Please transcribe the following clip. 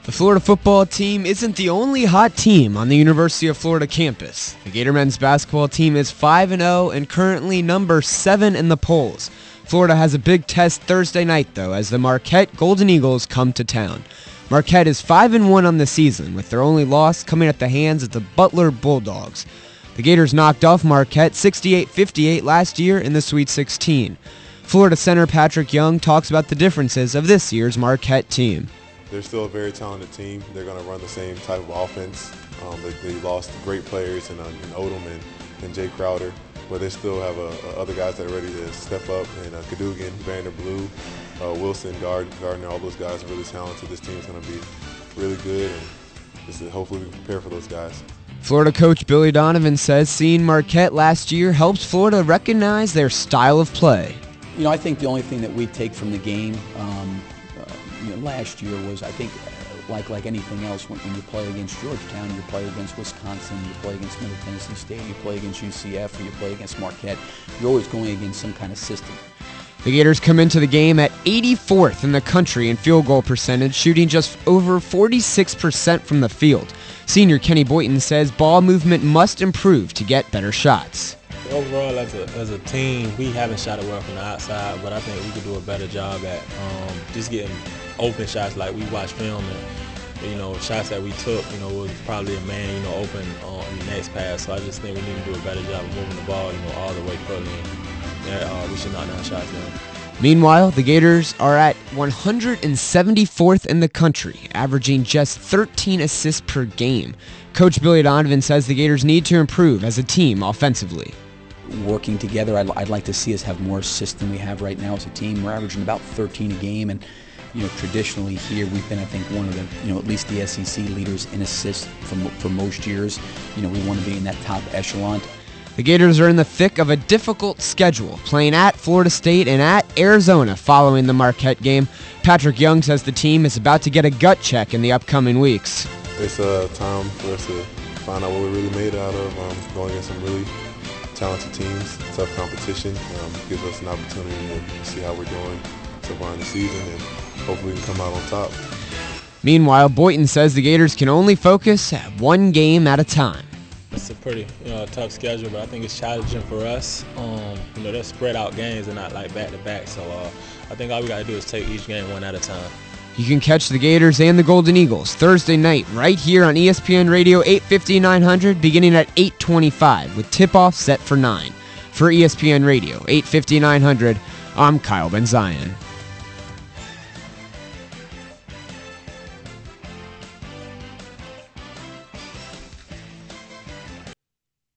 The Florida football team isn't the only hot team on the University of Florida campus. The Gator men's basketball team is 5-0 and currently number 7 in the polls. Florida has a big test Thursday night, though, as the Marquette Golden Eagles come to town. Marquette is 5-1 on the season, with their only loss coming at the hands of the Butler Bulldogs. The Gators knocked off Marquette 68-58 last year in the Sweet 16. Florida center Patrick Young talks about the differences of this year's Marquette team. They're still a very talented team. They're going to run the same type of offense. They lost great players in Odom and Jay Crowder, but they still have other guys that are ready to step up. And Cadogan, Vander Blue, Wilson, Gardner, all those guys are really talented. This team's going to be really good, and hopefully we can prepare for those guys. Florida coach Billy Donovan says seeing Marquette last year helps Florida recognize their style of play. I think the only thing that we take from the game last year was, I think, like anything else, when you play against Georgetown, you play against Wisconsin, you play against Middle Tennessee State, you play against UCF, or you play against Marquette, you're always going against some kind of system. The Gators come into the game at 84th in the country in field goal percentage, shooting just over 46% from the field. Senior Kenny Boynton says ball movement must improve to get better shots. Overall, as a team, we haven't shot it well from the outside, but I think we could do a better job at just getting open shots like we watch film, and shots that we took, was probably a man, open on the next pass. So I just think we need to do a better job of moving the ball, all the way fully. We should knock down shots now. Meanwhile, the Gators are at 174th in the country, averaging just 13 assists per game. Coach Billy Donovan says the Gators need to improve as a team offensively. Working together, I'd like to see us have more assists than we have right now as a team. We're averaging about 13 a game, and traditionally here we've been, I think, one of the, at least the SEC leaders in assists for most years. We want to be in that top echelon. The Gators are in the thick of a difficult schedule, playing at Florida State and at Arizona following the Marquette game. Patrick Young says the team is about to get a gut check in the upcoming weeks. It's time for us to find out what we're really made out of, going against some really talented teams, tough competition. Gives us an opportunity to see how we're doing so far in the season, and hopefully we can come out on top. Meanwhile, Boynton says the Gators can only focus at one game at a time. It's a pretty tough schedule, but I think it's challenging for us. They're spread out games and not like back-to-back, so I think all we got to do is take each game one at a time. You can catch the Gators and the Golden Eagles Thursday night right here on ESPN Radio 850 900 beginning at 8:25 with tip-off set for 9. For ESPN Radio 850 900, I'm Kyle Ben Zion.